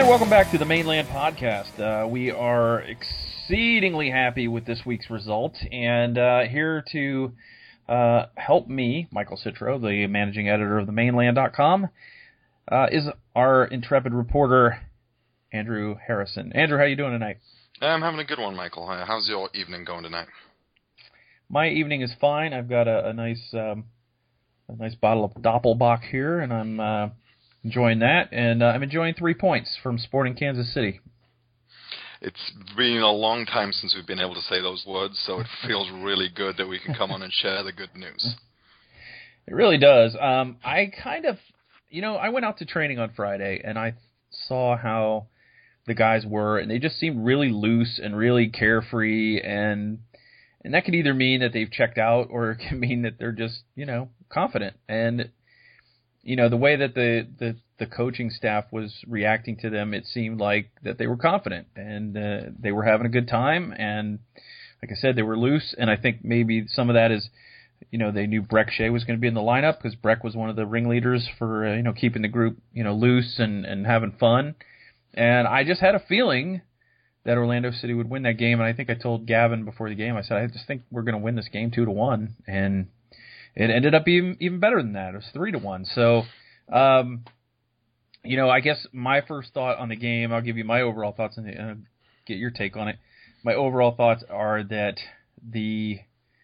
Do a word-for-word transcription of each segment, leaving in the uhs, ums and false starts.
welcome back to the Mainland Podcast. Uh, we are exceedingly happy with this week's result, and uh, here to uh, help me, Michael Citro, the managing editor of the mainland dot com, uh, is our intrepid reporter, Andrew Harrison. Andrew, how are you doing tonight? I'm having a good one, Michael. How's your evening going tonight? My evening is fine. I've got a, a nice um, a nice bottle of Doppelbock here, and I'm uh, enjoying that. And uh, I'm enjoying three points from Sporting Kansas City. It's been a long time since we've been able to say those words, so it feels really good that we can come on and share the good news. It really does. Um, I kind of, you know, I went out to training on Friday, and I saw how the guys were, and they just seemed really loose and really carefree, and and that could either mean that they've checked out, or it can mean that they're just, you know, confident. And you know, the way that the, the, the coaching staff was reacting to them, it seemed like that they were confident, and uh, they were having a good time. And like I said, they were loose, and I think maybe some of that is, you know, they knew Brek Shea was going to be in the lineup because Brek was one of the ringleaders for, uh, you know, keeping the group, you know, loose and, and having fun. And I just had a feeling that Orlando City would win that game, and I think I told Gavin before the game, I said, I just think we're going to win this game two to one, and it ended up even even better than that. It was three to one. So, um, you know, I guess my first thought on the game, I'll give you my overall thoughts and uh, get your take on it. My overall thoughts are that the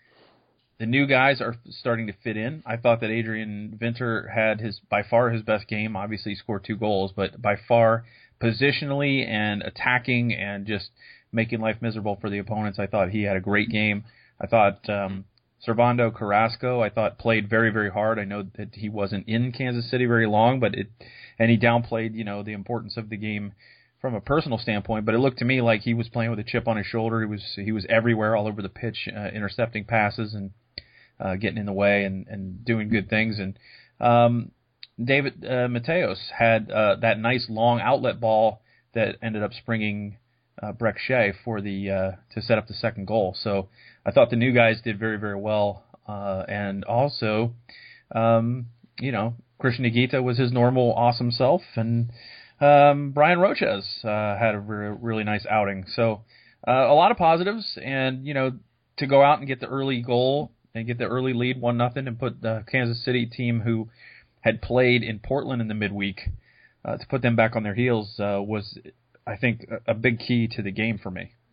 the new guys are starting to fit in. I thought that Adrian Vinter had his by far his best game. Obviously, he scored two goals, but by far positionally and attacking and just making life miserable for the opponents, I thought he had a great game. I thought um, Servando Carrasco, I thought, played very, very hard. I know that he wasn't in Kansas City very long, but it and he downplayed, you know, the importance of the game from a personal standpoint. But it looked to me like he was playing with a chip on his shoulder. He was he was everywhere, all over the pitch, uh, intercepting passes and uh, getting in the way and, and doing good things. And um, David uh, Mateos had uh, that nice long outlet ball that ended up springing uh, Brek Shea for the uh, to set up the second goal. So I thought the new guys did very, very well. Uh, and also, um, you know, Christian Higuita was his normal awesome self, and um, Brian Roches uh, had a re- really nice outing. So uh, a lot of positives, and, you know, to go out and get the early goal and get the early lead, one nothing, and put the Kansas City team who had played in Portland in the midweek, uh, to put them back on their heels uh, was, I think, a, a big key to the game for me.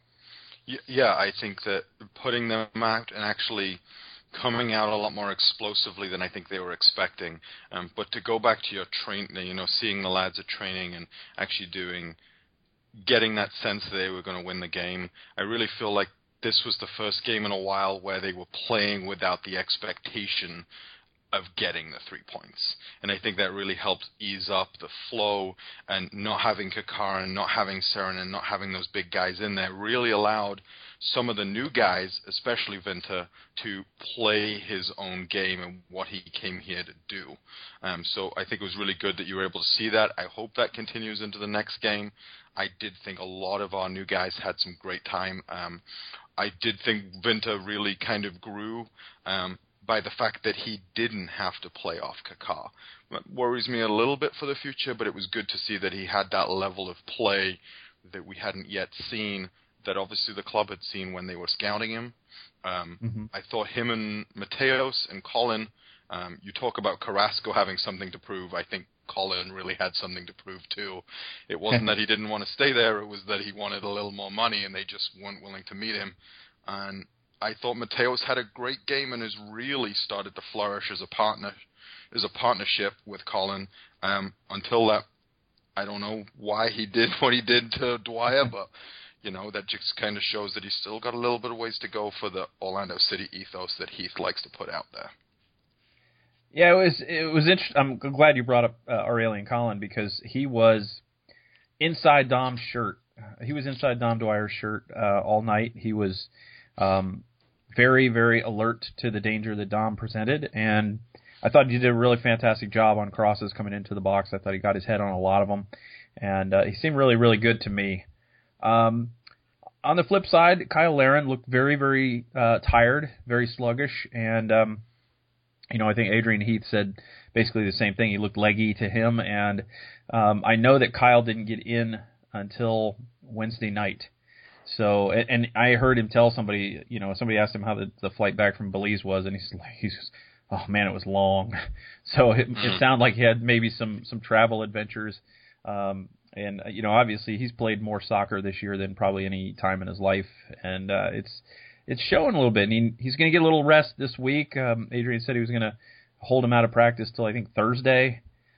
Yeah, I think that putting them out and actually coming out a lot more explosively than I think they were expecting. Um, but to go back to your train, you know, seeing the lads at training and actually doing, getting that sense that they were going to win the game, I really feel like this was the first game in a while where they were playing without the expectation of getting the three points. And I think that really helped ease up the flow, and not having Kakar and not having Saren and not having those big guys in there really allowed some of the new guys, especially Vinter, to play his own game and what he came here to do. Um, so I think it was really good that you were able to see that. I hope that continues into the next game. I did think a lot of our new guys had some great time. Um, I did think Vinter really kind of grew um, by the fact that he didn't have to play off Kaká. That worries me a little bit for the future, but it was good to see that he had that level of play that we hadn't yet seen, that obviously the club had seen when they were scouting him. Um, mm-hmm. I thought him and Mateos and Colin, um, you talk about Carrasco having something to prove. I think Colin really had something to prove too. It wasn't that he didn't want to stay there, it was that he wanted a little more money and they just weren't willing to meet him. And I thought Mateos had a great game and has really started to flourish as a partner, as a partnership with Colin. Um, until that, I don't know why he did what he did to Dwyer, but you know, that just kind of shows that he's still got a little bit of ways to go for the Orlando City ethos that Heath likes to put out there. Yeah, it was it was interesting. I'm glad you brought up uh, Aurélien Collin, because he was inside Dom's shirt. He was inside Dom Dwyer's shirt uh, all night. He was um, very, very alert to the danger that Dom presented, and I thought he did a really fantastic job on crosses coming into the box. I thought he got his head on a lot of them, and uh, he seemed really, really good to me. Um, on the flip side, Kyle Larin looked very, very uh, tired, very sluggish, and um, you know, I think Adrian Heath said basically the same thing. He looked leggy to him, and um, I know that Kyle didn't get in until Wednesday night. So, and, and I heard him tell somebody, you know, somebody asked him how the, the flight back from Belize was, and he's like, he's just, oh man, it was long. So it, mm-hmm. it sounded like he had maybe some some travel adventures. Um, and you know, obviously he's played more soccer this year than probably any time in his life, and uh, it's it's showing a little bit. And he, he's going to get a little rest this week. Um, Adrian said he was going to hold him out of practice till I think Thursday.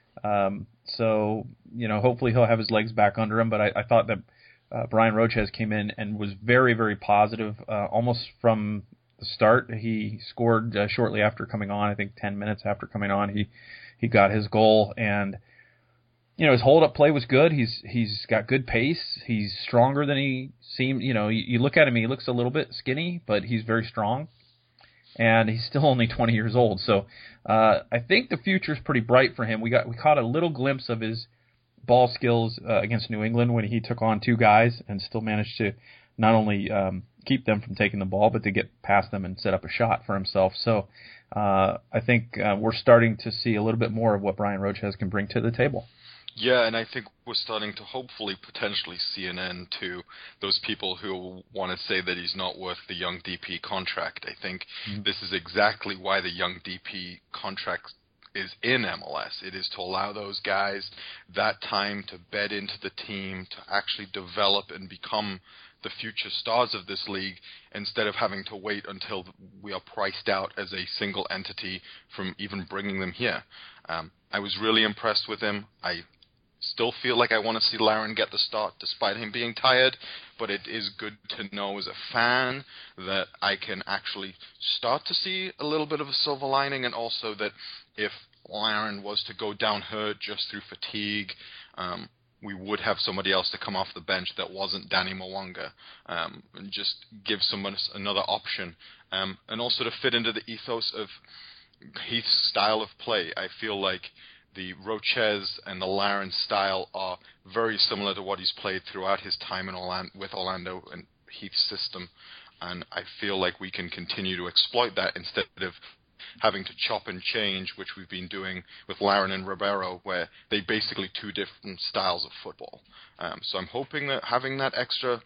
Um, so you know, hopefully he'll have his legs back under him. But I, I thought that uh, Brian Roches came in and was very very positive, uh, almost from the start. He scored uh, shortly after coming on. I think ten minutes after coming on, he he got his goal, and you know, his hold-up play was good. He's he's got good pace. He's stronger than he seemed. You know, you, you look at him, he looks a little bit skinny, but he's very strong, and he's still only twenty years old. So uh, I think the future's pretty bright for him. We got we caught a little glimpse of his ball skills uh, against New England when he took on two guys and still managed to not only um, keep them from taking the ball, but to get past them and set up a shot for himself. So uh, I think uh, we're starting to see a little bit more of what Brian Roches can bring to the table. Yeah, and I think we're starting to hopefully potentially see an end to those people who want to say that he's not worth the young D P contract. I think mm-hmm. this is exactly why the young D P contract is in M L S. It is to allow those guys that time to bed into the team, to actually develop and become the future stars of this league, instead of having to wait until we are priced out as a single entity from even bringing them here. Um, I was really impressed with him. I still feel like I want to see Larin get the start despite him being tired, but it is good to know as a fan that I can actually start to see a little bit of a silver lining, and also that if Larin was to go down hurt just through fatigue, um, we would have somebody else to come off the bench that wasn't Danny Mwanga, um, and just give someone another option, um, and also to fit into the ethos of Heath's style of play. I feel like the Roches and the Larin style are very similar to what he's played throughout his time in Orlando, with Orlando and Heath's system, and I feel like we can continue to exploit that instead of having to chop and change, which we've been doing with Larin and Ribeiro, where they basically two different styles of football. Um, so I'm hoping that having that extra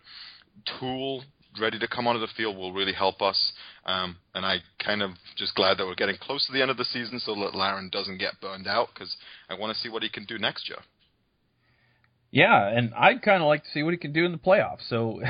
tool ready to come onto the field will really help us. Um, and I kind of just glad that we're getting close to the end of the season so that Larin doesn't get burned out, because I want to see what he can do next year. Yeah, and I'd kind of like to see what he can do in the playoffs. So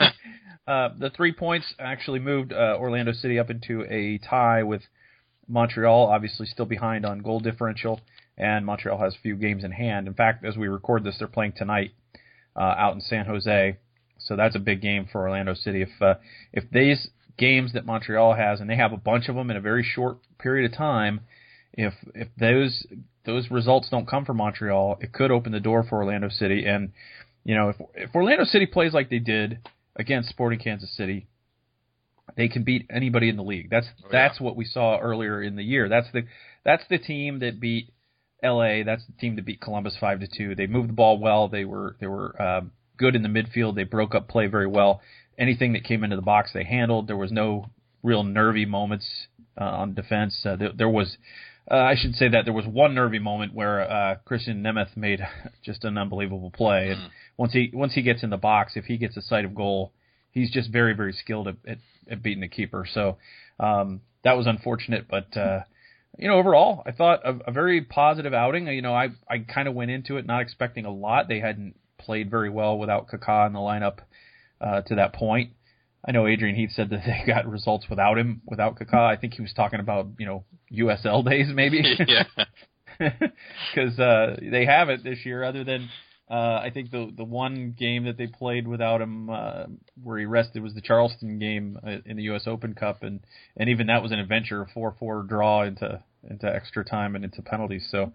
uh, the three points actually moved uh, Orlando City up into a tie with Montreal, obviously still behind on goal differential, and Montreal has a few games in hand. In fact, as we record this, they're playing tonight uh, out in San Jose. So that's a big game for Orlando City. If uh, if these games that Montreal has, and they have a bunch of them in a very short period of time, if if those those results don't come from Montreal, it could open the door for Orlando City. And you know, if if Orlando City plays like they did against Sporting Kansas City, they can beat anybody in the league. That's oh, yeah. that's what we saw earlier in the year. That's the that's the team that beat L A. That's the team that beat Columbus five to two. They moved the ball well. They were they were uh, good in the midfield. They broke up play very well. Anything that came into the box, they handled. There was no real nervy moments uh, on defense. Uh, there, there was, uh, I should say that there was one nervy moment where uh, Christian Nemeth made just an unbelievable play. And once he once he gets in the box, if he gets a sight of goal, he's just very very skilled at, at, at beating the keeper. So um, that was unfortunate, but uh, you know, overall, I thought a, a very positive outing. You know, I I kind of went into it not expecting a lot. They hadn't played very well without Kaká in the lineup uh, to that point. I know Adrian Heath said that they got results without him, without Kaká. I think he was talking about, you know, U S L days maybe. Yeah. Because uh, they haven't this year, other than uh, I think the the one game that they played without him uh, where he rested was the Charleston game in the U S Open Cup, and, and even that was an adventure, a four four draw into into extra time and into penalties. So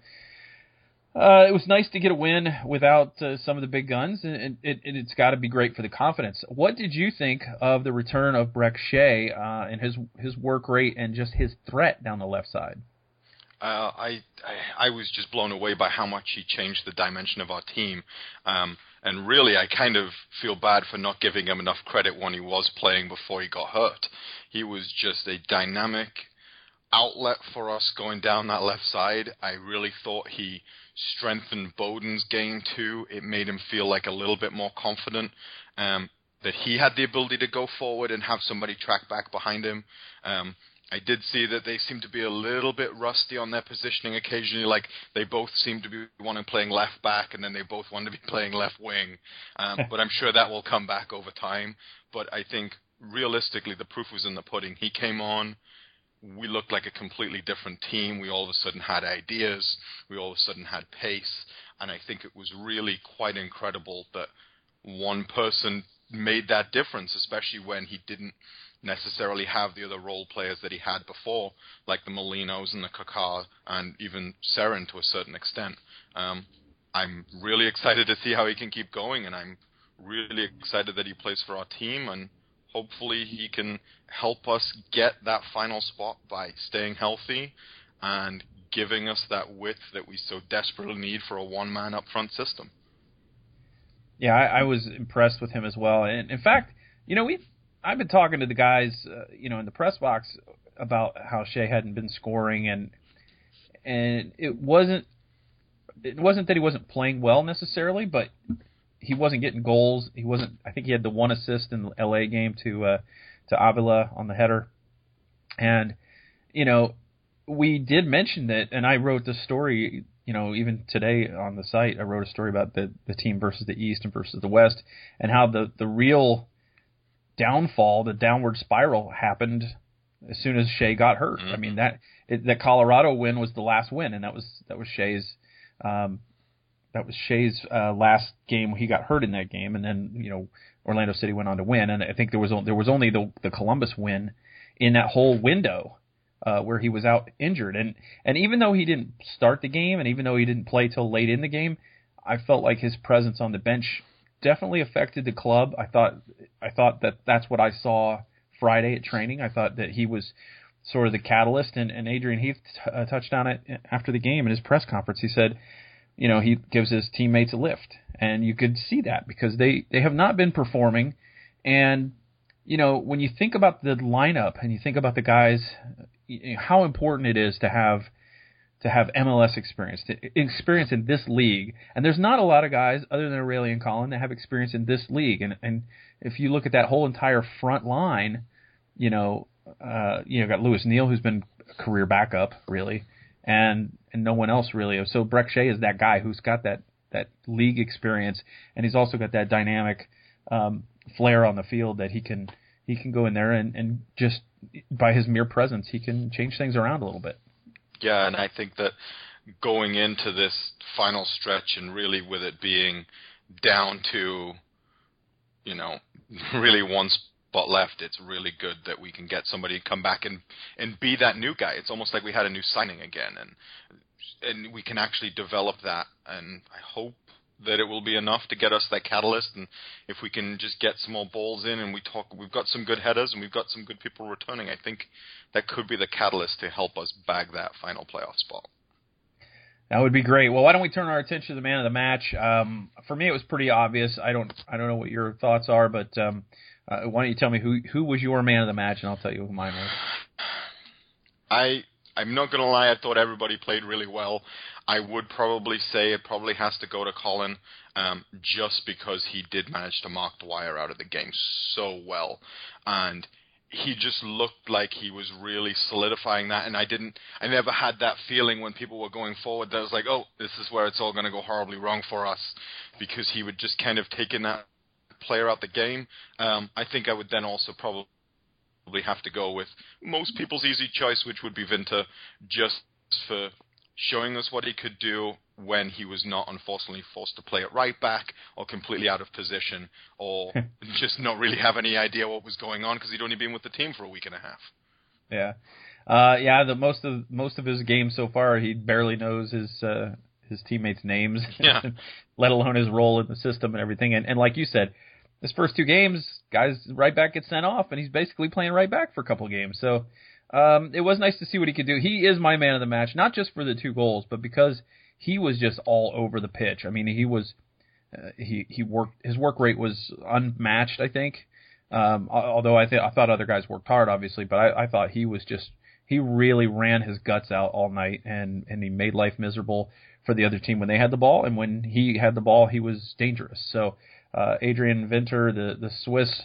Uh, it was nice to get a win without uh, some of the big guns, and it, it, it's got to be great for the confidence. What did you think of the return of Brek Shea uh, and his his work rate and just his threat down the left side? Uh, I, I I was just blown away by how much he changed the dimension of our team, um, and really I kind of feel bad for not giving him enough credit when he was playing before he got hurt. He was just a dynamic, outlet for us going down that left side. I really thought he strengthened Bowden's game too. It made him feel like a little bit more confident, um, that he had the ability to go forward and have somebody track back behind him. Um, I did see that they seem to be a little bit rusty on their positioning occasionally, like they both seem to be wanting playing left back and then they both want to be playing left wing. Um, but I'm sure that will come back over time. But I think realistically the proof was in the pudding. He came on. We looked like a completely different team. We all of a sudden had ideas. We all of a sudden had pace. And I think it was really quite incredible that one person made that difference, especially when he didn't necessarily have the other role players that he had before, like the Molinos and the Kaká and even Seren to a certain extent. Um, I'm really excited to see how he can keep going, and I'm really excited that he plays for our team, and hopefully he can help us get that final spot by staying healthy and giving us that width that we so desperately need for a one-man up-front system. Yeah, I, I was impressed with him as well. And in fact, you know, we've I've been talking to the guys, uh, you know, in the press box about how Shea hadn't been scoring, and and it wasn't it wasn't that he wasn't playing well necessarily, but he wasn't getting goals. He wasn't. I think he had the one assist in the L A game to uh, to Avila on the header, and you know, we did mention that, and I wrote the story. You know, even today on the site, I wrote a story about the the team versus the East and versus the West, and how the the real downfall, the downward spiral happened as soon as Shea got hurt. Mm-hmm. I mean, that it, that Colorado win was the last win, and that was that was Shea's um, that was Shea's uh, last game. He got hurt in that game, and then you know Orlando City went on to win. And I think there was there was only the the Columbus win in that whole window uh, where he was out injured. And and even though he didn't start the game, and even though he didn't play till late in the game, I felt like his presence on the bench definitely affected the club. I thought I thought that that's what I saw Friday at training. I thought that he was sort of the catalyst, and, and Adrian Heath t- uh, touched on it after the game in his press conference. He said, you know, he gives his teammates a lift, and you could see that because they, they have not been performing. And, you know, when you think about the lineup and you think about the guys, you know, how important it is to have to have M L S experience, to experience in this league. And there's not a lot of guys other than O'Reilly and Collin that have experience in this league. And and if you look at that whole entire front line, you know, uh, you know, got Lewis Neal, who's been a career backup, really, and and no one else really. So Brek Shea is that guy who's got that, that league experience, and he's also got that dynamic um, flair on the field that he can he can go in there and, and just by his mere presence, he can change things around a little bit. Yeah, and I think that going into this final stretch and really with it being down to, you know, really one spot left, it's really good that we can get somebody to come back and, and be that new guy. It's almost like we had a new signing again, and and we can actually develop that, and I hope that it will be enough to get us that catalyst. And if we can just get some more balls in, and we talk, we've got some good headers and we've got some good people returning, I think that could be the catalyst to help us bag that final playoff spot. That would be great. Well, why don't we turn our attention to the man of the match? Um, for me, it was pretty obvious. I don't, I don't know what your thoughts are, but um, uh, why don't you tell me who who was your man of the match, and I'll tell you who mine was. I. I'm not going to lie, I thought everybody played really well. I would probably say it probably has to go to Collin, um, just because he did manage to mark Dwyer out of the game so well. And he just looked like he was really solidifying that, and I didn't, I never had that feeling when people were going forward that I was like, oh, this is where it's all going to go horribly wrong for us, because he would just kind of taken that player out the game. Um, I think I would then also probably have to go with most people's easy choice, which would be Vinta, just for showing us what he could do when he was not unfortunately forced to play at right back or completely out of position or just not really have any idea what was going on because he'd only been with the team for a week and a half. Yeah. Uh, yeah, the most of most of his games so far, he barely knows his uh, his teammates' names, yeah. let alone his role in the system and everything. And, and like you said, his first two games, guys right back gets sent off, and he's basically playing right back for a couple of games. So um, it was nice to see what he could do. He is my man of the match, not just for the two goals, but because he was just all over the pitch. I mean, he was uh, he he worked his work rate was unmatched, I think. Um, although I th- I thought other guys worked hard, obviously, but I, I thought he was just he really ran his guts out all night, and, and he made life miserable for the other team when they had the ball, and when he had the ball, he was dangerous. So uh, Adrian Winter, the, the Swiss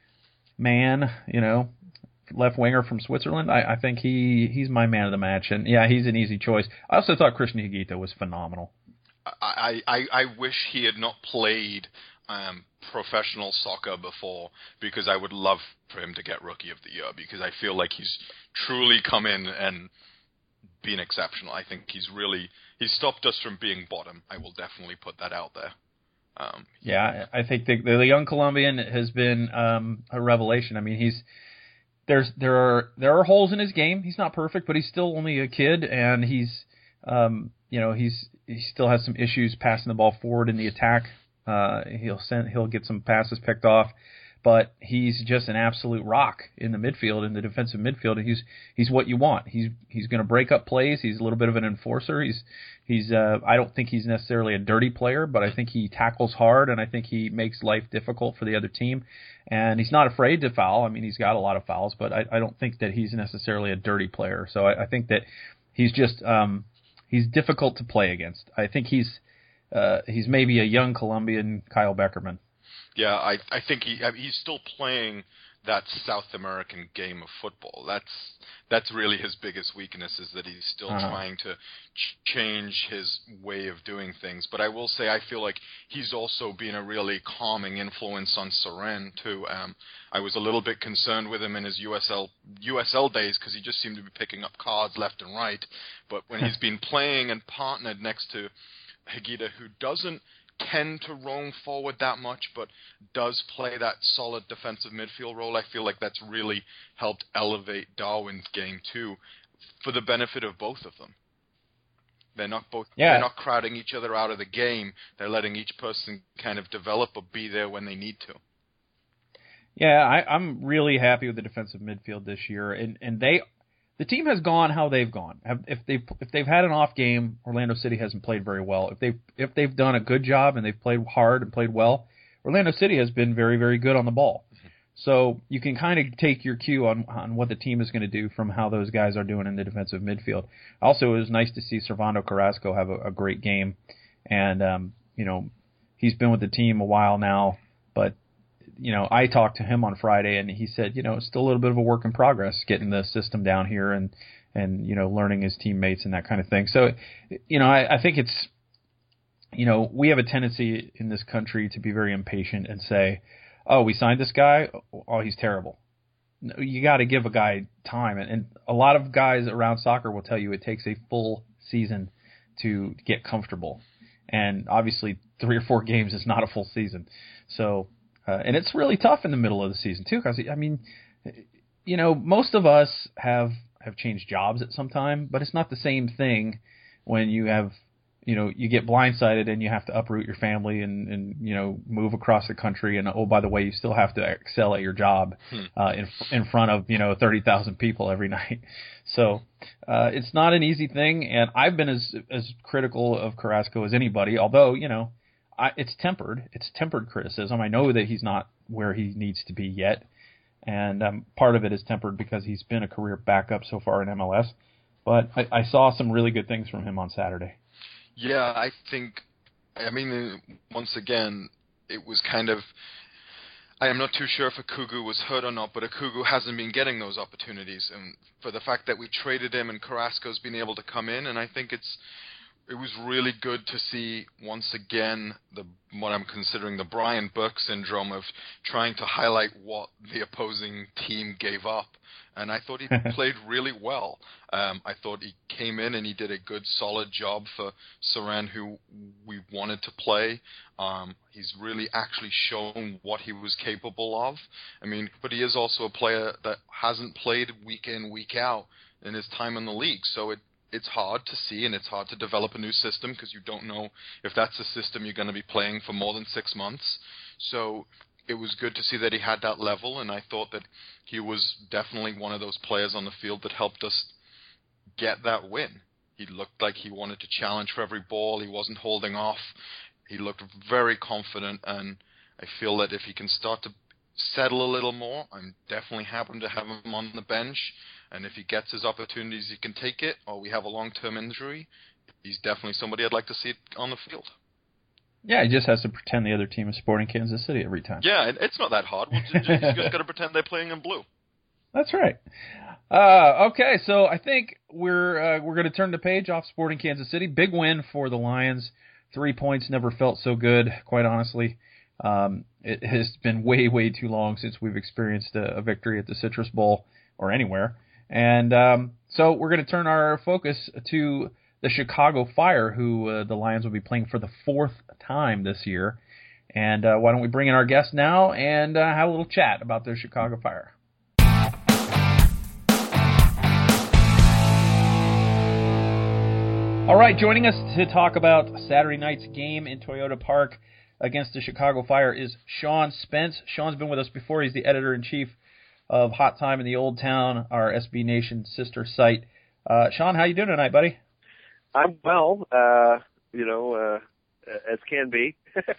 man, you know, left winger from Switzerland, I, I think he, he's my man of the match. And, yeah, he's an easy choice. I also thought Christian Higuita was phenomenal. I, I, I wish he had not played um, professional soccer before, because I would love for him to get Rookie of the Year, because I feel like he's truly come in and been exceptional. I think he's really he's stopped us from being bottom. I will definitely put that out there. Um, yeah, I think the, the young Colombian has been um, a revelation. I mean, he's there's there are there are holes in his game. He's not perfect, but he's still only a kid, and he's um, you know he's he still has some issues passing the ball forward in the attack. Uh, he'll send he'll get some passes picked off, but he's just an absolute rock in the midfield, in the defensive midfield, and he's he's what you want. He's he's going to break up plays. He's a little bit of an enforcer. He's he's uh, I don't think he's necessarily a dirty player, but I think he tackles hard, and I think he makes life difficult for the other team. And he's not afraid to foul. I mean, he's got a lot of fouls, but I, I don't think that he's necessarily a dirty player. So I, I think that he's just um, he's difficult to play against. I think he's uh, he's maybe a young Colombian Kyle Beckerman. Yeah, I I think he I mean, he's still playing that South American game of football. That's that's really his biggest weakness, is that he's still uh-huh. trying to ch- change his way of doing things. But I will say I feel like he's also been a really calming influence on Seren too. Um, I was a little bit concerned with him in his U S L U S L days, because he just seemed to be picking up cards left and right. But when he's been playing and partnered next to Higuita, who doesn't tend to roam forward that much, but does play that solid defensive midfield role, I feel like that's really helped elevate Darwin's game too, for the benefit of both of them. They're not both yeah. they're not crowding each other out of the game. They're letting each person kind of develop or be there when they need to. Yeah, I, I'm really happy with the defensive midfield this year, and and they. The team has gone how they've gone. If they've if they've had an off game, Orlando City hasn't played very well. If they've if they've done a good job and they've played hard and played well, Orlando City has been very very good on the ball. So you can kind of take your cue on on what the team is going to do from how those guys are doing in the defensive midfield. Also, it was nice to see Servando Carrasco have a, a great game, and um, you know he's been with the team a while now, but. You know, I talked to him on Friday, and he said, you know, it's still a little bit of a work in progress getting the system down here and, and you know, learning his teammates and that kind of thing. So, you know, I, I think it's, you know, we have a tendency in this country to be very impatient and say, oh, we signed this guy, oh, he's terrible. No, you got to give a guy time. And, and a lot of guys around soccer will tell you it takes a full season to get comfortable. And obviously three or four games is not a full season. So, Uh, and it's really tough in the middle of the season, too, because, I mean, you know, most of us have, have changed jobs at some time, but it's not the same thing when you have, you know, you get blindsided and you have to uproot your family and, and you know, move across the country. And, oh, by the way, you still have to excel at your job uh, in in front of, you know, thirty thousand people every night. So uh, it's not an easy thing. And I've been as as critical of Carrasco as anybody, although, you know, I, it's tempered. It's tempered criticism. I know that he's not where he needs to be yet, and um, part of it is tempered because he's been a career backup so far in M L S. But I, I saw some really good things from him on Saturday. Yeah, I think, I mean, once again, it was kind of, I am not too sure if Akugu was hurt or not, but Akugu hasn't been getting those opportunities. And for the fact that we traded him and Carrasco's been able to come in, and I think it's, it was really good to see once again the what I'm considering the Brian Burke syndrome of trying to highlight what the opposing team gave up. And I thought he played really well. Um, I thought he came in and he did a good, solid job for Seren, who we wanted to play. Um, he's really actually shown what he was capable of. I mean, but he is also a player that hasn't played week in, week out in his time in the league. So it It's hard to see, and it's hard to develop a new system because you don't know if that's a system you're going to be playing for more than six months. So it was good to see that he had that level, and I thought that he was definitely one of those players on the field that helped us get that win. He looked like he wanted to challenge for every ball. He wasn't holding off. He looked very confident, and I feel that if he can start to settle a little more, I'm definitely happy to have him on the bench. And if he gets his opportunities, he can take it, or we have a long-term injury, he's definitely somebody I'd like to see on the field. Yeah, he just has to pretend the other team is Sporting Kansas City every time. Yeah, it's not that hard. We'll just, he's just got to pretend they're playing in blue. That's right. Uh, okay, so I think we're uh, we're going to turn the page off Sporting Kansas City. Big win for the Lions. Three points never felt so good, quite honestly. Um, it has been way, way too long since we've experienced a, a victory at the Citrus Bowl or anywhere. And um, so we're going to turn our focus to the Chicago Fire, who uh, the Lions will be playing for the fourth time this year. And uh, why don't we bring in our guest now and uh, have a little chat about the Chicago Fire. All right, joining us to talk about Saturday night's game in Toyota Park against the Chicago Fire is Sean Spence. Sean's been with us before. He's the editor-in-chief of Hot Time in the Old Town, our S B Nation sister site. Uh, Sean, how you doing tonight, buddy? I'm well, uh, you know, uh, as can be.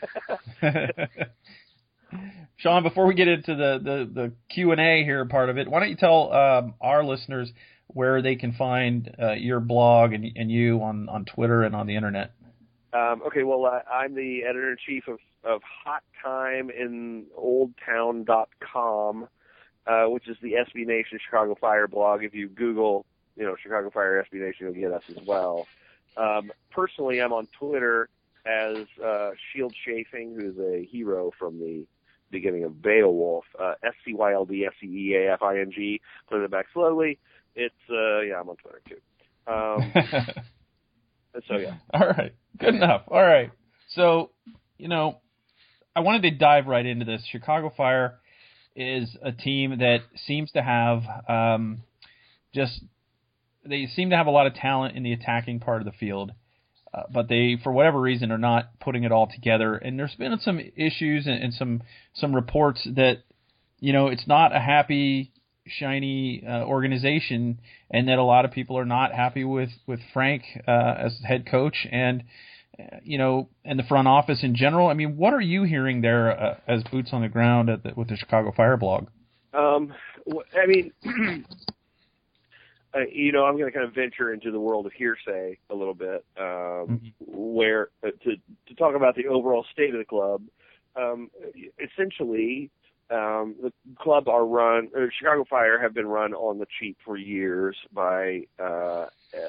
Sean, before we get into the, the, the Q and A here part of it, why don't you tell um, our listeners where they can find uh, your blog and, and you on, on Twitter and on the Internet? Um, okay, well, uh, I'm the editor-in-chief of, of Hot Time in Old Town dot com, uh, which is the S B Nation Chicago Fire blog. If you Google, you know, Chicago Fire S B Nation, you'll get us as well. Um, personally, I'm on Twitter as uh, Shield Chafing, who's a hero from the beginning of Beowulf, uh, S C Y L D F C E A F I N G, putting it back slowly. It's, uh, yeah, I'm on Twitter, too. Um, so, yeah. All right. Good enough. All right. So, you know, I wanted to dive right into this. Chicago Fire is a team that seems to have um, just – they seem to have a lot of talent in the attacking part of the field, uh, but they, for whatever reason, are not putting it all together. And there's been some issues and, and some some reports that, you know, it's not a happy – shiny uh, organization, and that a lot of people are not happy with with Frank uh, as head coach, and uh, you know, and the front office in general. I mean, what are you hearing there uh, as boots on the ground at the, with the Chicago Fire blog? Um, I mean, uh, you know, I'm going to kind of venture into the world of hearsay a little bit, um, mm-hmm. where uh, to to talk about the overall state of the club. Um, essentially. Um, the club are run, or Chicago Fire have been run on the cheap for years by uh,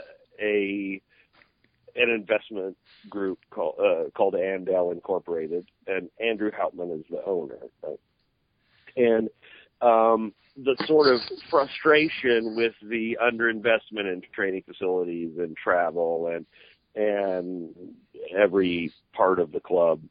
a an investment group called uh, called Andel Incorporated, and Andrew Hauptman is the owner. Right? And um, the sort of frustration with the underinvestment in training facilities and travel and and every part of the club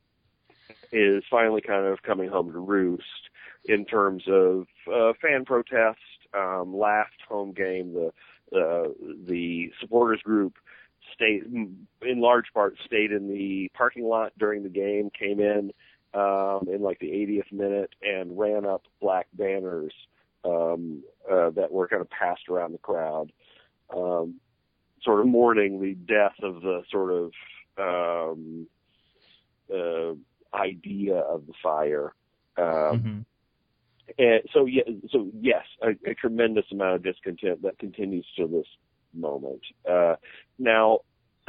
is finally kind of coming home to roost in terms of uh, fan protest. Um, last home game, the uh, the supporters group stayed, in large part, stayed in the parking lot during the game, came in um, in like the eightieth minute and ran up black banners um, uh, that were kind of passed around the crowd, um, sort of mourning the death of the sort of um, uh, idea of the Fire. Um, mm-hmm. And so, yeah, so yes, a, a tremendous amount of discontent that continues to this moment. Uh, now,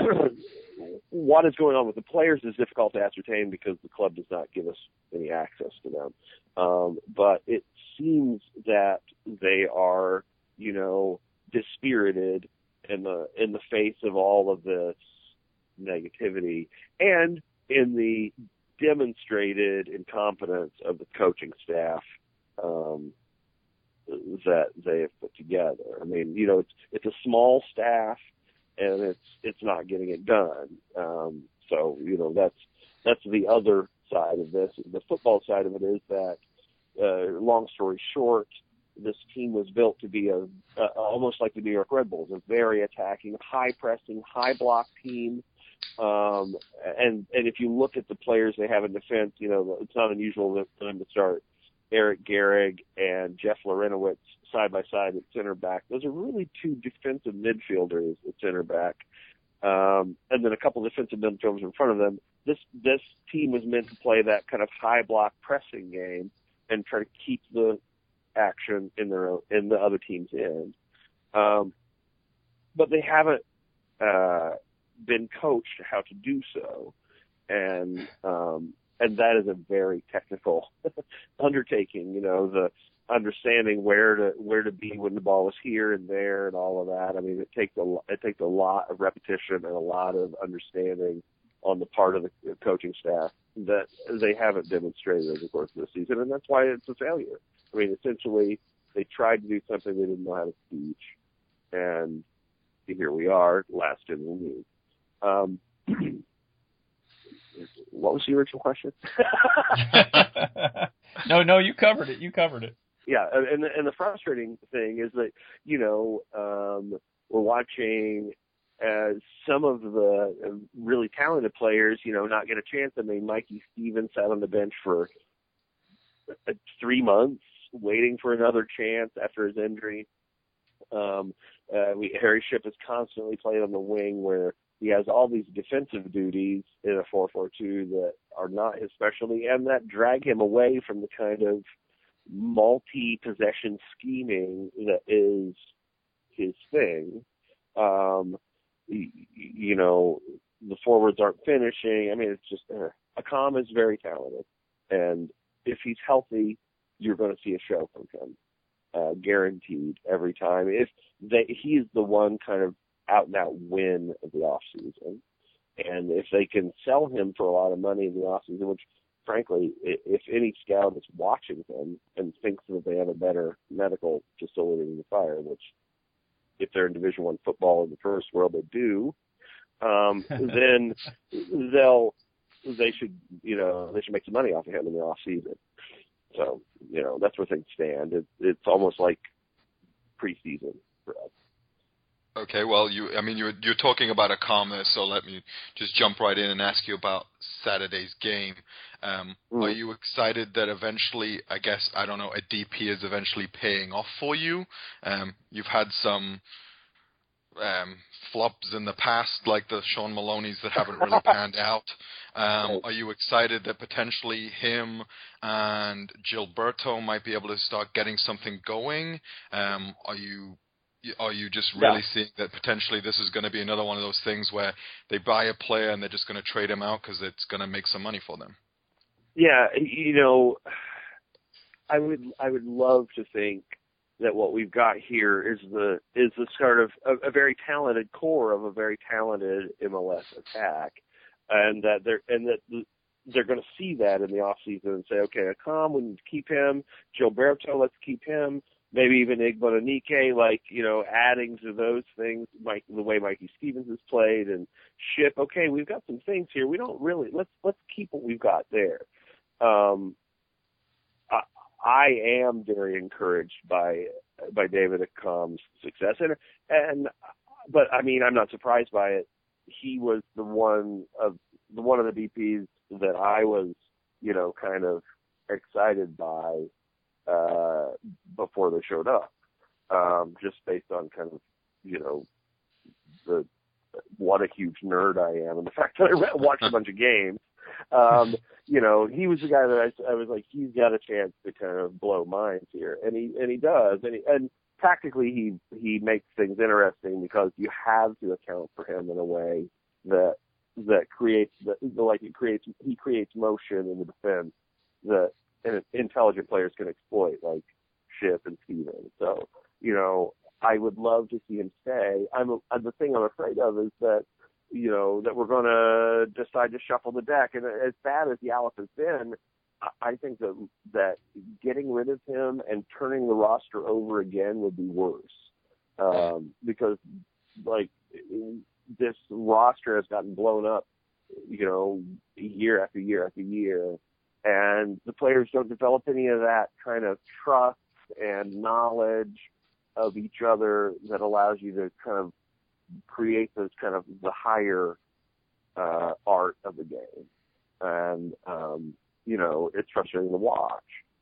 what is going on with the players is difficult to ascertain because the club does not give us any access to them. Um, but it seems that they are, you know, dispirited in the in the face of all of this negativity and in the demonstrated incompetence of the coaching staff um, that they have put together. I mean, you know, it's it's a small staff, and it's it's not getting it done. Um, so, you know, that's that's the other side of this. The football side of it is that, uh, long story short, this team was built to be a, a almost like the New York Red Bulls, a very attacking, high pressing, high block team. Um, and, and if you look at the players they have in defense, you know, it's not unusual for them to start Eric Gehrig and Jeff Larinowitz side by side at center back. Those are really two defensive midfielders at center back. Um, and then a couple of defensive midfielders in front of them. This, this team was meant to play that kind of high block pressing game. and try to keep the action in their own, in the other team's end. Um, but they haven't uh, been coached how to do so, and um, and that is a very technical undertaking. You know, the understanding where to where to be when the ball is here and there and all of that. I mean, it takes a it takes a lot of repetition and a lot of understanding on the part of the coaching staff that they haven't demonstrated over the course of the season, and that's why it's a failure. I mean, essentially, they tried to do something they didn't know how to teach, and here we are, last in the league. Um, what was the original question? no, no, you covered it. You covered it. Yeah, and the, and the frustrating thing is that, you know, um, we're watching as some of the really talented players, you know, not get a chance. I mean, Mikey Stevens sat on the bench for three months waiting for another chance after his injury. Um, uh, we, Harry Shipp is constantly playing on the wing where he has all these defensive duties in a four four two that are not his specialty and that drag him away from the kind of multi-possession scheming that is his thing. Um, you, you know, the forwards aren't finishing. I mean, it's just, uh, Accam is very talented. And if he's healthy, you're going to see a show from him. Uh, guaranteed every time. If they, he's the one kind of out and out win of the off season, and if they can sell him for a lot of money in the off season, which frankly, if any scout is watching him and thinks that they have a better medical facility than the Fire, which if they're in Division One football in the first world they do, um, then they'll they should you know they should make some money off of him in the off season. So, you know, that's where things stand. It, it's almost like preseason for us. Okay, well, you, I mean, you're, you're talking about Accam there, so let me just jump right in and ask you about Saturday's game. Um, mm. Are you excited that eventually, I guess, I don't know, a D P is eventually paying off for you? Um, you've had some um, flops in the past, like the Sean Maloney's that haven't really panned out. Um, are you excited that potentially him and Gilberto might be able to start getting something going? Um, are you are you just really yeah. seeing that potentially this is going to be another one of those things where they buy a player and they're just going to trade him out because it's going to make some money for them? Yeah, you know, I would I would love to think that what we've got here is the is the sort of a, a very talented core of a very talented M L S attack. And that they're and that they're going to see that in the off season and say, okay, Accam, we need to keep him. Gilberto, let's keep him. Maybe even Igboanike, like you know, adding to those things, like the way Mikey Stevens has played and Shipp. Okay, we've got some things here. We don't really let's let's keep what we've got there. Um, I, I am very encouraged by by David Accam's success, and and but I mean, I'm not surprised by it. He was the one of the one of the D Ps that I was, you know, kind of excited by uh, before they showed up, um, just based on kind of, you know, the what a huge nerd I am and the fact that I read, watched a bunch of games. Um, you know, he was the guy that I, I was like, he's got a chance to kind of blow minds here, and he and he does, and he, and. Tactically, he he makes things interesting because you have to account for him in a way that that creates the, the like it creates he creates motion in the defense that intelligent players can exploit, like Shipp and Stevens. So you know, I would love to see him stay. I'm a, the thing I'm afraid of is that you know that we're going to decide to shuffle the deck, and as bad as Yallop has been. I think that that getting rid of him and turning the roster over again would be worse, um, because like this roster has gotten blown up, you know, year after year after year, and the players don't develop any of that kind of trust and knowledge of each other that allows you to kind of create those kind of the higher uh, art of the game, and um, you know, it's frustrating to watch.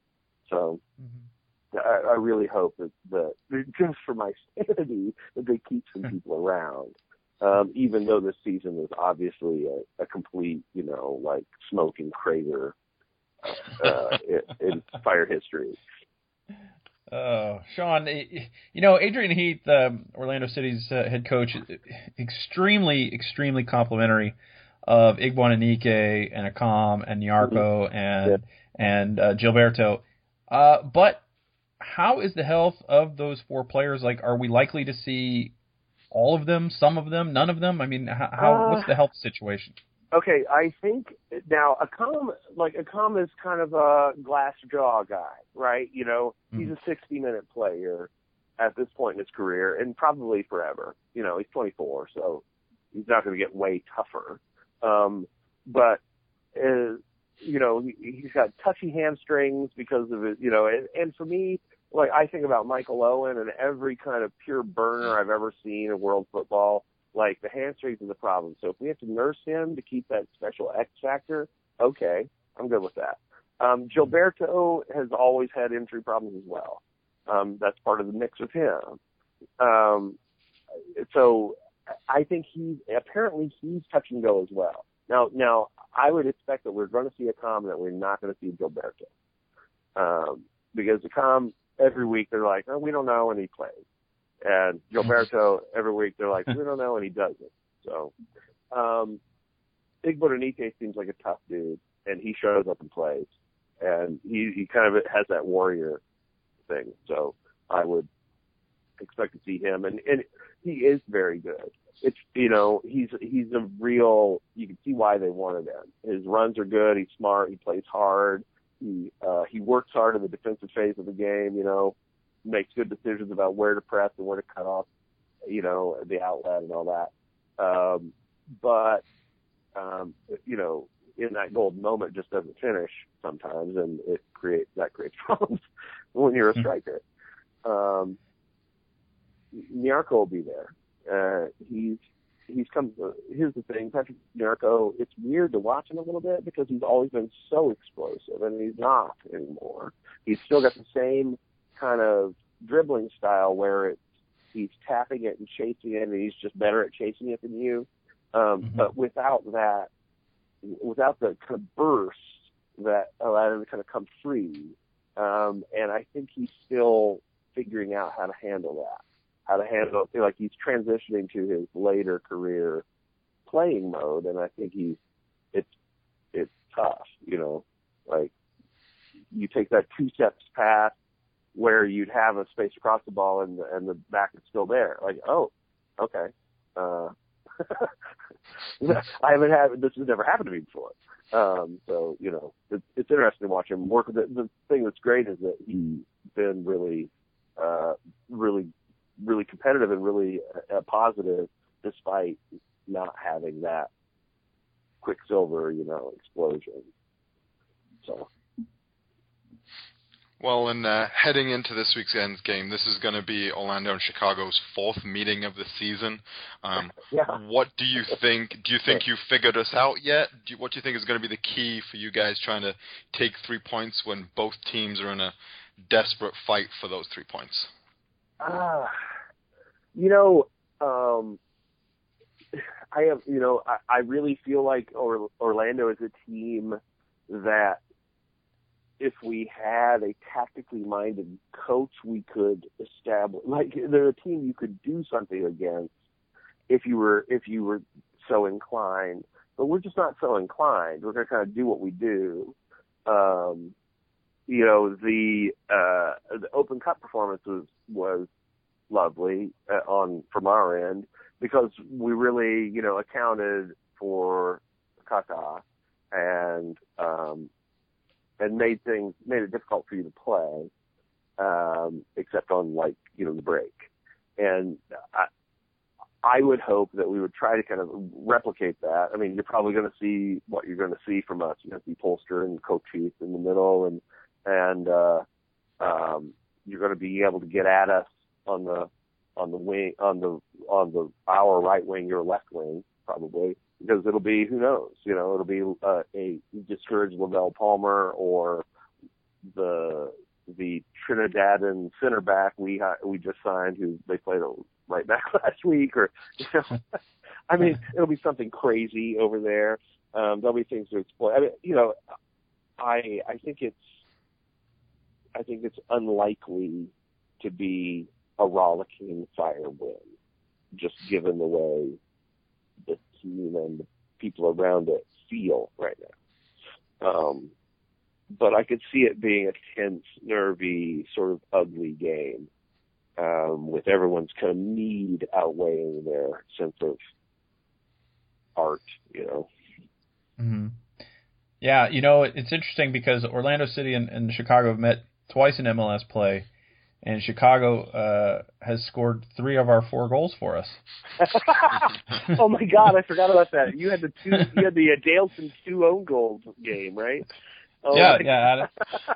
So mm-hmm. I, I really hope that, that, just for my sanity, that they keep some people around. Um, even though this season was obviously a, a complete, you know, like smoking crater uh, in, in Fire history. Uh, Sean, you know, Adrian Heath, um, Orlando City's uh, head coach, extremely, extremely complimentary of Igboananike and Akam and Nyarko mm-hmm. and yeah. and uh, Gilberto. Uh, but how is the health of those four players? Like, are we likely to see all of them, some of them, none of them? I mean, how, how uh, what's the health situation? Okay, I think now Akam, like Akam is kind of a glass jaw guy, right? You know, mm-hmm. he's a sixty-minute player at this point in his career, and probably forever. You know, he's twenty-four, so he's not going to get way tougher. Um, but uh, you know, he, he's got touchy hamstrings because of it. You know, and, and for me, like I think about Michael Owen and every kind of pure burner I've ever seen in world football. Like, the hamstrings are the problem. So if we have to nurse him to keep that special X factor, okay, I'm good with that. Um, Gilberto has always had injury problems as well. Um, that's part of the mix with him. Um, so I think he's, apparently he's touch and go as well. Now, now I would expect that we're going to see Akam and that we're not going to see Gilberto. Um, because Akam, every week they're like, oh, we don't know, and he plays. And Gilberto, every week, they're like, we don't know, and he doesn't. So, um, Igboananike seems like a tough dude, and he shows up and plays. And he, he kind of has that warrior thing. So I would expect to see him. And, and he is very good. It's, you know, he's, he's a real, you can see why they wanted him. His runs are good. He's smart. He plays hard. He, uh, he works hard in the defensive phase of the game, you know. Makes good decisions about where to press and where to cut off, you know, the outlet and all that. Um, but, um, you know, in that golden moment just doesn't finish sometimes, and it creates, that creates problems when you're a striker. Um, Nyarko will be there. Uh, he's, he's come, uh, here's the thing, Patrick Nyarko, it's weird to watch him a little bit because he's always been so explosive, and he's not anymore. He's still got the same kind of dribbling style where it's, he's tapping it and chasing it, and he's just better at chasing it than you. Um, mm-hmm. But without that, without the kind of burst that allowed him to kind of come free, um, and I think he's still figuring out how to handle that, how to handle it. Like he's transitioning to his later career playing mode, and I think he's, it's, it's tough, you know, like you take that two steps past where you'd have a space across the ball and the, and the back is still there. Like, oh, okay. Uh, I haven't had, this has never happened to me before. Um, so, you know, it's, it's interesting to watch him work with it. The thing that's great is that he's been really, uh, really, really competitive and really uh, positive despite not having that Quicksilver, you know, explosion. So. Well, and uh, heading into this weekend's game, this is going to be Orlando and Chicago's fourth meeting of the season. Um, yeah. What do you think? Do you think you figured us out yet? Do you, what do you think is going to be the key for you guys trying to take three points when both teams are in a desperate fight for those three points? Uh, you know, um, I have, you know, I, I really feel like or, Orlando is a team that, if we had a tactically minded coach, we could establish, like, they're a team you could do something against if you were, if you were so inclined, but we're just not so inclined. We're going to kind of do what we do. Um, you know, the, uh, the Open Cup performance was, was lovely uh, on, from our end because we really, you know, accounted for Kaká and, um, and made things, made it difficult for you to play, um, except on, like, you know, the break. And I, I would hope that we would try to kind of replicate that. I mean, you're probably going to see what you're going to see from us. You're going to see Polster and Cochise in the middle, and, and, uh, um, you're going to be able to get at us on the, on the wing, on the, on the, our right wing, your left wing, probably. Because it'll be, who knows, you know, it'll be uh, a discouraged Lavelle Palmer or the the Trinidadian center back we we just signed, who they played a right back last week, or you know, I mean, it'll be something crazy over there. Um, there'll be things to exploit. I mean, you know, I I think it's I think it's unlikely to be a rollicking Fire win, just given the way the team and the people around it feel right now. Um, but I could see it being a tense, nervy, sort of ugly game, um, with everyone's kind of need outweighing their sense of art, you know. Mm-hmm. Yeah, you know, it's interesting because Orlando City and, and Chicago have met twice in M L S play, and Chicago uh, has scored three of our four goals for us. Oh my God, I forgot about that. You had the two, you had the uh, Daleton two own goals game, right? Oh, yeah, yeah.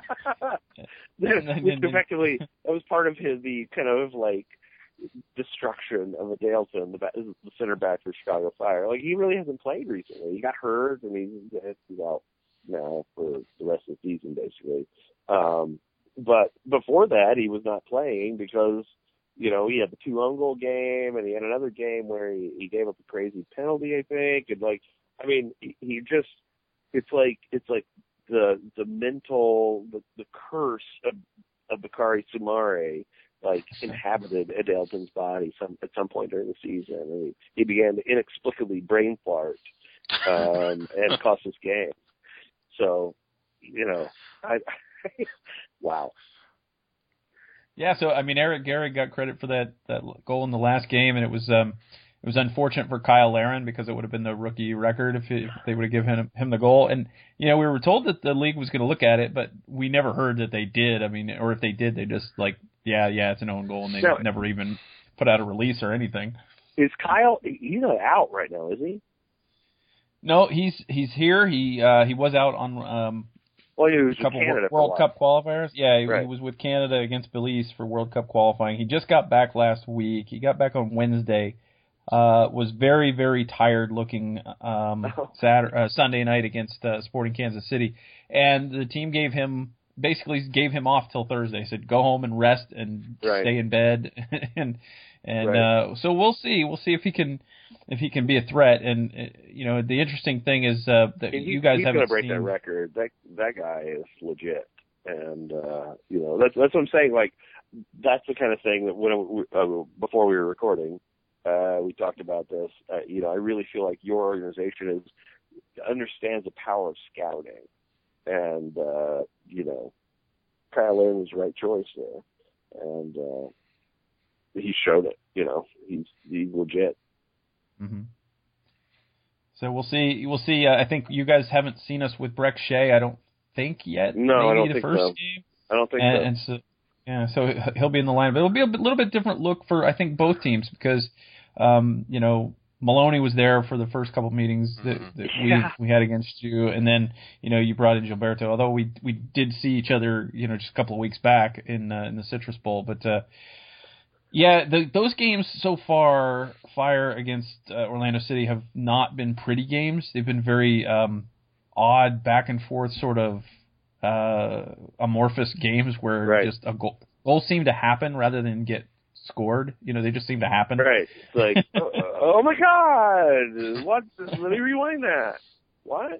Which effectively that was part of his the kind of like destruction of a Daleton, the, the center back for Chicago Fire. Like, he really hasn't played recently. He got hurt, and he's, he's out now for the rest of the season, basically. Um, but before that, he was not playing because, you know, he had the two own goal game, and he had another game where he, he gave up a crazy penalty, I think. And like, I mean, he, he just, it's like, it's like the the mental, the, the curse of, of Bakary Soumare, like, inhabited Adelton's body some at some point during the season, and he, he began to inexplicably brain fart, um, and cost us games. So, you know, I, I wow. Yeah, so I mean, Eric Gehrig got credit for that, that goal in the last game, and it was um, it was unfortunate for Kyle Larin because it would have been the rookie record if, it, if they would have given him, him the goal. And you know, we were told that the league was going to look at it, but we never heard that they did. I mean, or if they did, they just like. Yeah, yeah, it's an own goal, and they no, never even put out a release or anything. Is Kyle? He's not out right now, is he? No, he's he's here. He uh, he was out on um, well, he was a couple with Canada World Cup qualifiers. Yeah, he, right. he was with Canada against Belize for World Cup qualifying. He just got back last week. He got back on Wednesday. Uh, was very very tired looking um, oh. Saturday uh, Sunday night against uh, Sporting Kansas City, and the team gave him. Basically gave him off till Thursday. Said go home and rest and right. stay in bed, and and right. uh, so we'll see. We'll see if he can if he can be a threat. And uh, you know, the interesting thing is uh, that he, you guys he's haven't gonna break seen... that record. That that guy is legit, and uh, you know that's that's what I'm saying. Like, that's the kind of thing that when uh, before we were recording, uh, we talked about this. Uh, you know, I really feel like your organization is understands the power of scouting. And, uh, you know, Kyle Larin was the right choice there. And uh, he showed it, you know. He's he's legit. Mm-hmm. So we'll see. We'll see. Uh, I think you guys haven't seen us with Breck Shea, I don't think yet. No, Maybe I don't the think first so. game. I don't think and, so. And so. Yeah, so he'll be in the lineup. It'll be a little bit different look for, I think, both teams because, um, you know, Maloney was there for the first couple of meetings that, that yeah. we we had against you, and then you know you brought in Gilberto. Although we we did see each other, you know, just a couple of weeks back in uh, in the Citrus Bowl, but uh, yeah, the, those games so far, Fire against uh, Orlando City, have not been pretty games. They've been very um, odd, back and forth, sort of uh, amorphous games where right. just a goal goals seem to happen rather than get scored. You know, they just seem to happen. Right. It's like, oh, oh my God, what? Let me rewind that. What?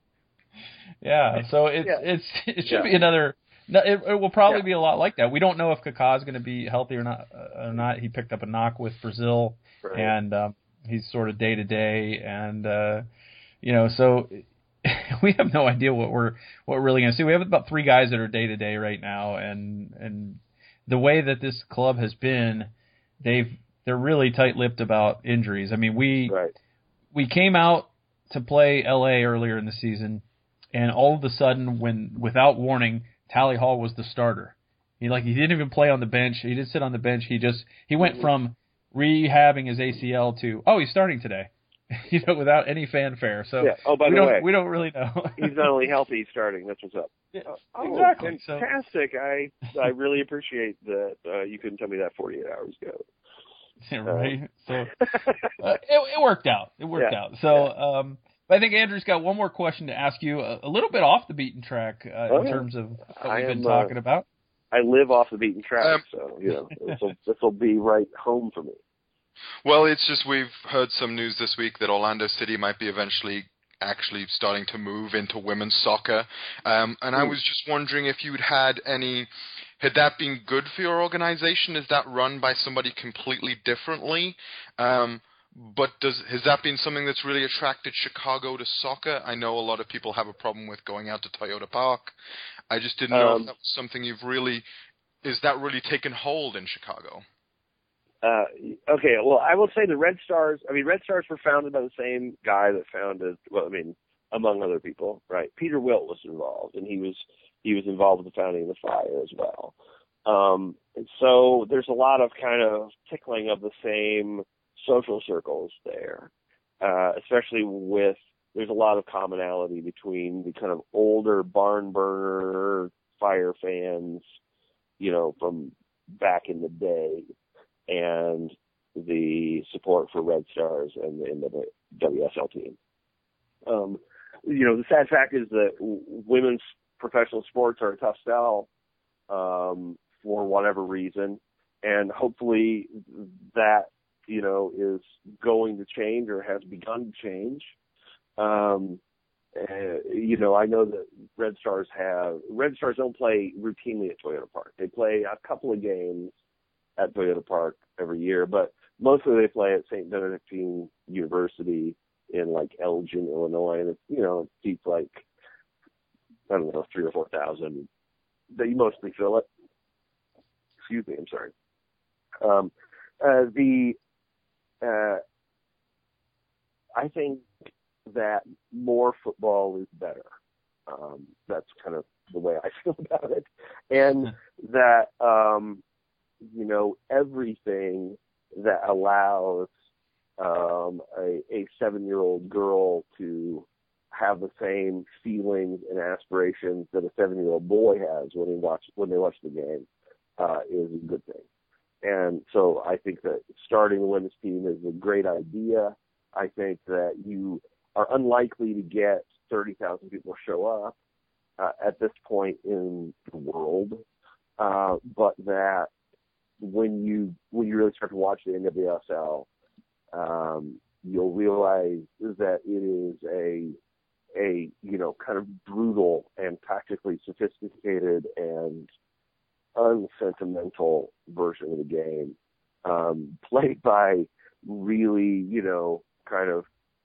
Yeah. So it's yeah. it's it should yeah. be another. It, it will probably yeah. be a lot like that. We don't know if Kaká is going to be healthy or not. Uh, or not. He picked up a knock with Brazil, right. and um, he's sort of day to day, and uh, you know, so we have no idea what we're what we're really going to see. We have about three guys that are day to day right now, and and. The way that this club has been, they've they're really tight-lipped about injuries. I mean, we right. we came out to play L A earlier in the season, and all of a sudden, when without warning, Tally Hall was the starter. He like he didn't even play on the bench. He didn't sit on the bench. He just he went from rehabbing his A C L to oh he's starting today, you know, without any fanfare. So yeah. Oh, by we the don't way, we don't really know. He's not only healthy, he's starting. That's what's up. Yeah, oh, exactly. Fantastic. So. I I really appreciate that. Uh, you couldn't tell me that forty-eight hours ago. Yeah, right. So uh, it, it worked out. It worked yeah. out. So yeah. um, but I think Andrew's got one more question to ask you, a, a little bit off the beaten track uh, oh, in yeah. terms of what I we've am, been talking uh, about. I live off the beaten track, um, so you know this will be right home for me. Well, it's just we've heard some news this week that Orlando City might be eventually actually starting to move into women's soccer. Um, and I was just wondering if you'd had any, had that been good for your organization? Is that run by somebody completely differently? Um, but does has that been something that's really attracted Chicago to soccer? I know a lot of people have a problem with going out to Toyota Park. I just didn't know Um, if that was something you've really, is that really taken hold in Chicago? Uh, okay, well, I will say the Red Stars, I mean, Red Stars were founded by the same guy that founded, well, I mean, among other people, right? Peter Wilt was involved, and he was, he was involved with the founding of the Fire as well. Um, and so there's a lot of kind of tickling of the same social circles there, uh, especially with, there's a lot of commonality between the kind of older barn burner Fire fans, you know, from back in the day, and the support for Red Stars and, and the W S L team. Um, you know, the sad fact is that women's professional sports are a tough sell um, for whatever reason, and hopefully that, you know, is going to change or has begun to change. Um, uh, you know, I know that Red Stars have, Red Stars don't play routinely at Toyota Park. They play a couple of games at Toyota Park every year, but mostly they play at Saint Benedictine University in like Elgin, Illinois, and it's, you know, it seats like, I don't know, three or four thousand. They mostly fill it. Excuse me, I'm sorry. Um, uh, the, uh, I think that more football is better. Um, that's kind of the way I feel about it. And that, um, you know, everything that allows um, a, a seven-year-old girl to have the same feelings and aspirations that a seven-year-old boy has when he watch when they watch the game uh, is a good thing. And so I think that starting the women's team is a great idea. I think that you are unlikely to get thirty thousand people show up uh, at this point in the world, uh, but that when you when you really start to watch the N W S L, um, you'll realize that it is a a you know kind of brutal and tactically sophisticated and unsentimental version of the game, um, played by really you know kind of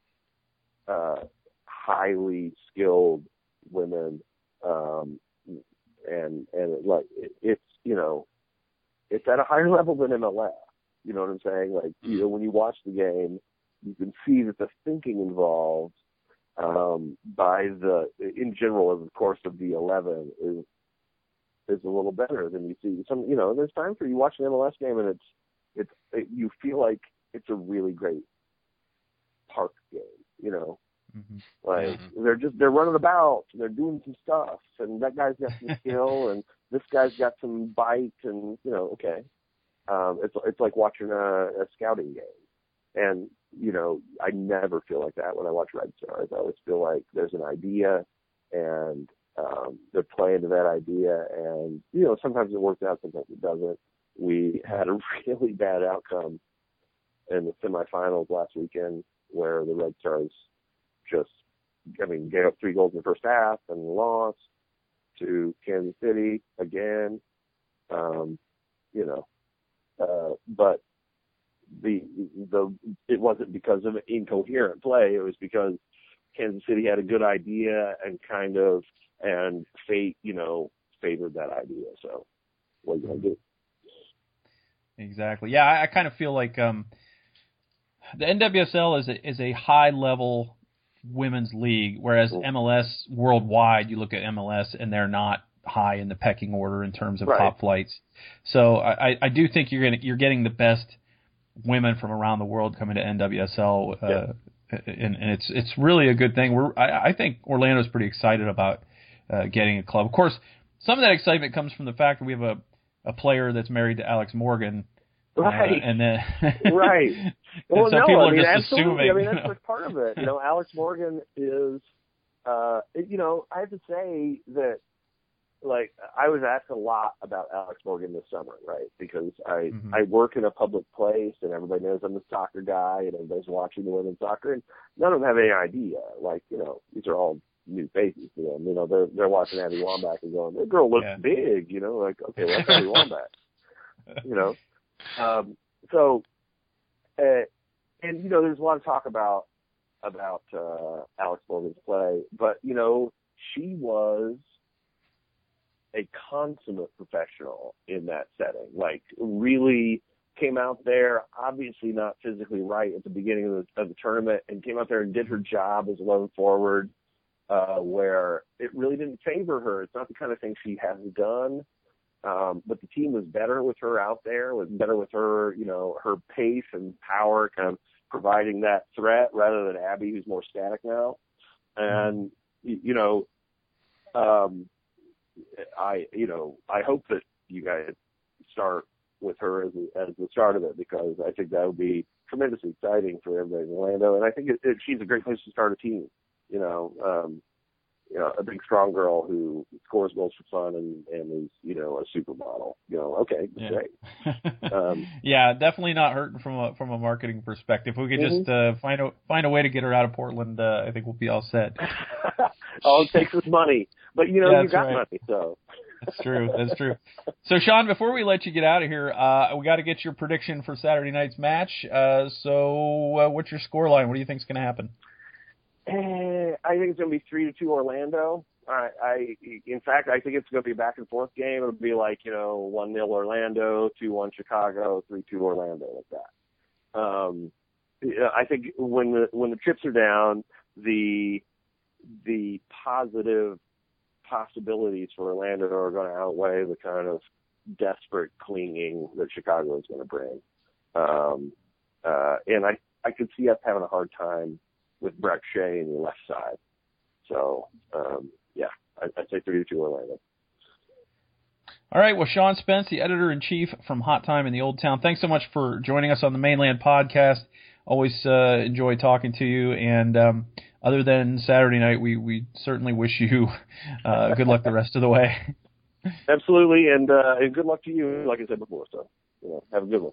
uh, highly skilled women, um, and and it, like it, it's you know. It's at a higher level than M L S. You know what I'm saying? Like, you know, when you watch the game, you can see that the thinking involved um, by the, in general, over the course of the eleven is is a little better than you see. Some, you know, there's times where you watch an M L S game and it's it's it, you feel like it's a really great park game. You know, mm-hmm. like mm-hmm. they're just they're running about, and they're doing some stuff, and that guy's got some skill and this guy's got some bite, and you know, okay, um, it's it's like watching a, a scouting game, and you know, I never feel like that when I watch Red Stars. I always feel like there's an idea, and um, they're playing to that idea, and you know, sometimes it works out, sometimes it doesn't. We had a really bad outcome in the semifinals last weekend, where the Red Stars just, I mean, gave up three goals in the first half and lost to Kansas City again, um, you know, uh, but the, the, it wasn't because of incoherent play. It was because Kansas City had a good idea and kind of, and fate, you know, favored that idea. So what are you going to do? Exactly. Yeah. I, I kind of feel like, um, the N W S L is a, is a high level women's league, whereas M L S worldwide, you look at M L S and they're not high in the pecking order in terms of right. top flights. So I, I do think you're gonna, you're getting the best women from around the world coming to N W S L, uh, yeah. and, and it's it's really a good thing. We're I, I think Orlando's pretty excited about uh, getting a club. Of course, some of that excitement comes from the fact that we have a, a player that's married to Alex Morgan. Right. Uh, and then right. Well, some no, people I are mean, just absolutely. assuming. I mean, that's just part of it. You know, Alex Morgan is, uh, you know, I have to say that like I was asked a lot about Alex Morgan this summer, right? Because I Mm-hmm. I work in a public place, and everybody knows I'm the soccer guy, and everybody's watching the women's soccer, and none of them have any idea. Like, you know, these are all new faces to them. You know, they're they're watching Abby Wambach and going, "That girl looks Yeah. big." You know, like, okay, well, that's Abby Wambach. You know, um, so uh, and you know, there's a lot of talk about about uh, Alex Morgan's play, but you know, she was a consummate professional in that setting. Like, really came out there, obviously not physically right at the beginning of the, of the tournament, and came out there and did her job as a lone forward, uh, where it really didn't favor her. It's not the kind of thing she hasn't done. Um, but the team was better with her out there, was better with her, you know, her pace and power kind of providing that threat rather than Abby, who's more static now. And, you know, um, I, you know, I hope that you guys start with her as, as the start of it, because I think that would be tremendously exciting for everybody in Orlando. And I think it, it, she's a great place to start a team, you know, um, you know, a big, strong girl who scores goals for fun and, and is, you know, a supermodel. You know, okay, Yeah. great. Um, yeah, definitely not hurting from a from a marketing perspective. If we could mm-hmm. just uh, find a find a way to get her out of Portland, uh, I think we'll be all set. All it takes is money, but you know, Yeah, you got right. money, so. That's true. That's true. So, Sean, before we let you get out of here, uh, we got to get your prediction for Saturday night's match. Uh, so, uh, what's your score line? What do you think is going to happen? Eh, I think it's going to be three to two Orlando. I, I, in fact, I think it's going to be a back and forth game. It'll be like, you know, one nil Orlando, two one Chicago, three two Orlando, like that. Um, I think when the when the chips are down, the the positive possibilities for Orlando are going to outweigh the kind of desperate clinging that Chicago is going to bring. Um, uh, and I, I could see us having a hard time with Brett Shea in the left side. So, um, yeah, I, I'd say three to two Orlando. All right. Well, Sean Spence, the editor-in-chief from Hot Time in the Old Town, thanks so much for joining us on the Mainland Podcast. Always uh, enjoy talking to you. And um, other than Saturday night, we, we certainly wish you uh, good luck the rest of the way. Absolutely. And, uh, and good luck to you, like I said before. So, you know, have a good one.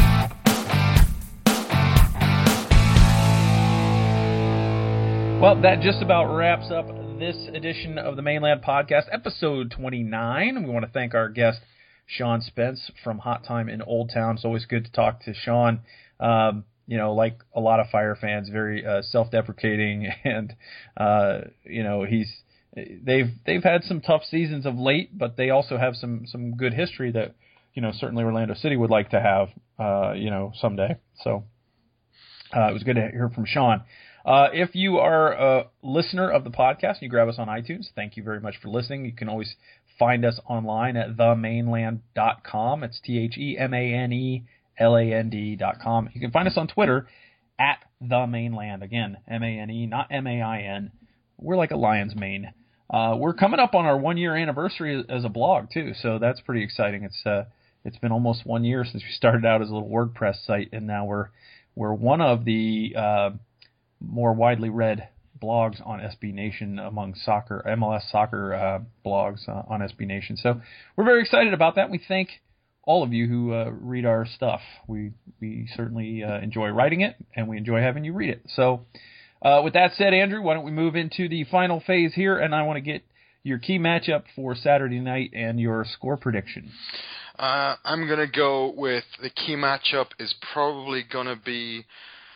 Well, that just about wraps up this edition of the Mainland Podcast, episode twenty-nine. We want to thank our guest, Sean Spence from Hot Time in Old Town. It's always good to talk to Sean. Um, you know, like a lot of Fire fans, very uh, self-deprecating, and uh, you know, he's they've they've had some tough seasons of late, but they also have some some good history that, you know, certainly Orlando City would like to have, uh, you know, someday. So uh, it was good to hear from Sean. Uh, if you are a listener of the podcast and you grab us on iTunes, thank you very much for listening. You can always find us online at the mainland dot com. It's T H E M A N E L A N D dot com. You can find us on Twitter at TheMainland. Again, M A N E, not M A I N. We're like a lion's mane. Uh, we're coming up on our one-year anniversary as a blog, too, so that's pretty exciting. It's uh, it's been almost one year since we started out as a little WordPress site, and now we're we're one of the uh, more widely read blogs on S B Nation among soccer, M L S soccer uh, blogs uh, on S B Nation. So we're very excited about that. We thank all of you who uh, read our stuff. We we certainly uh, enjoy writing it, and we enjoy having you read it. So uh, with that said, Andrew, why don't we move into the final phase here, and I want to get your key matchup for Saturday night and your score prediction. Uh, I'm going to go with the key matchup is probably going to be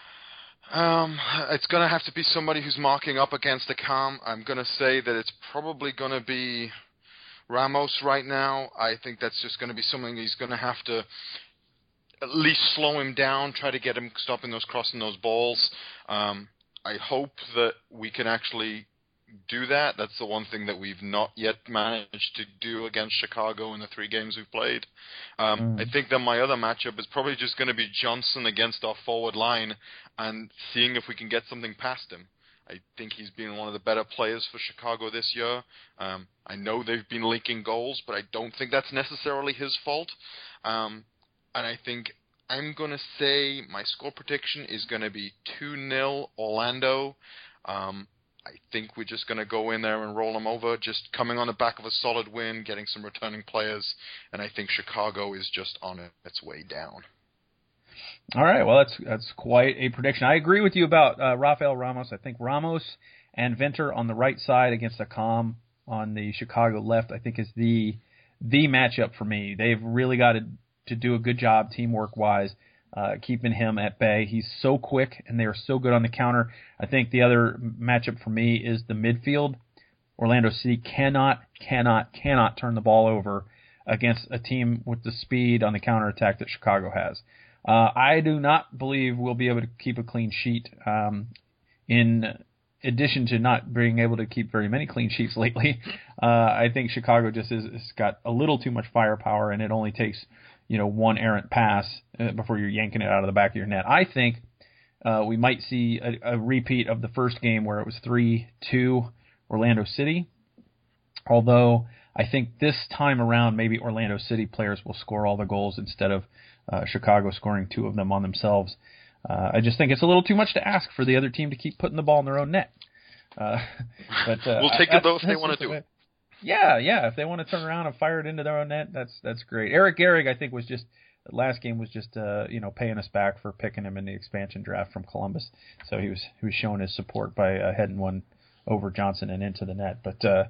Um, it's going to have to be somebody who's marking up against a calm. I'm going to say that it's probably going to be Ramos right now. I think that's just going to be something he's going to have to at least slow him down, try to get him stopping those, crossing those balls. Um, I hope that we can actually do that. That's the one thing that we've not yet managed to do against Chicago in the three games we've played. Um, mm. I think that my other matchup is probably just going to be Johnson against our forward line and seeing if we can get something past him. I think he's been one of the better players for Chicago this year. Um, I know they've been leaking goals, but I don't think that's necessarily his fault. Um, and I think I'm going to say my score prediction is going to be two nil Orlando. Um, I think we're just going to go in there and roll them over, just coming on the back of a solid win, getting some returning players, and I think Chicago is just on its way down. All right, well, that's that's quite a prediction. I agree with you about uh, Rafael Ramos. I think Ramos and Venter on the right side against Akam on the Chicago left, I think is the the matchup for me. They've really got to, to do a good job teamwork-wise, uh, keeping him at bay. He's so quick, and they are so good on the counter. I think the other matchup for me is the midfield. Orlando City cannot, cannot, cannot turn the ball over against a team with the speed on the counterattack that Chicago has. Uh, I do not believe we'll be able to keep a clean sheet, um, in addition to not being able to keep very many clean sheets lately. Uh, I think Chicago just is, has got a little too much firepower, and it only takes, you know, one errant pass uh, before you're yanking it out of the back of your net. I think uh, we might see a, a repeat of the first game where it was three two Orlando City, although I think this time around maybe Orlando City players will score all the goals instead of Uh, Chicago scoring two of them on themselves. Uh, I just think it's a little too much to ask for the other team to keep putting the ball in their own net. Uh, but uh, we'll take I, it though if they want to do it. Yeah, yeah. If they want to turn around and fire it into their own net, that's that's great. Eric Gehrig, I think, was just the last game was just uh, you know paying us back for picking him in the expansion draft from Columbus. So he was he was showing his support by uh, heading one over Johnson and into the net. But uh,